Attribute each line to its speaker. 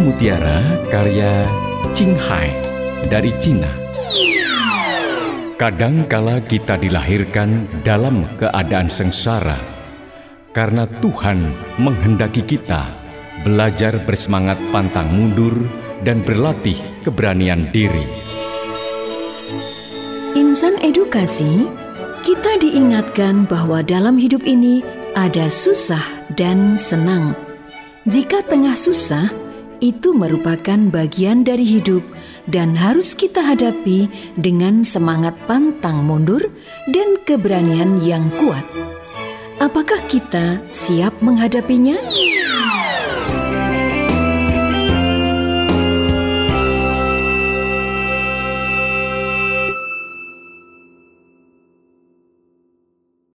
Speaker 1: Mutiara karya Ching Hai dari Cina. Kadangkala kita dilahirkan dalam keadaan sengsara karena Tuhan menghendaki kita belajar bersemangat pantang mundur dan berlatih keberanian diri.
Speaker 2: Insan edukasi, kita diingatkan bahwa dalam hidup ini ada susah dan senang. Jika tengah susah, itu merupakan bagian dari hidup dan harus kita hadapi dengan semangat pantang mundur dan keberanian yang kuat. Apakah kita siap menghadapinya?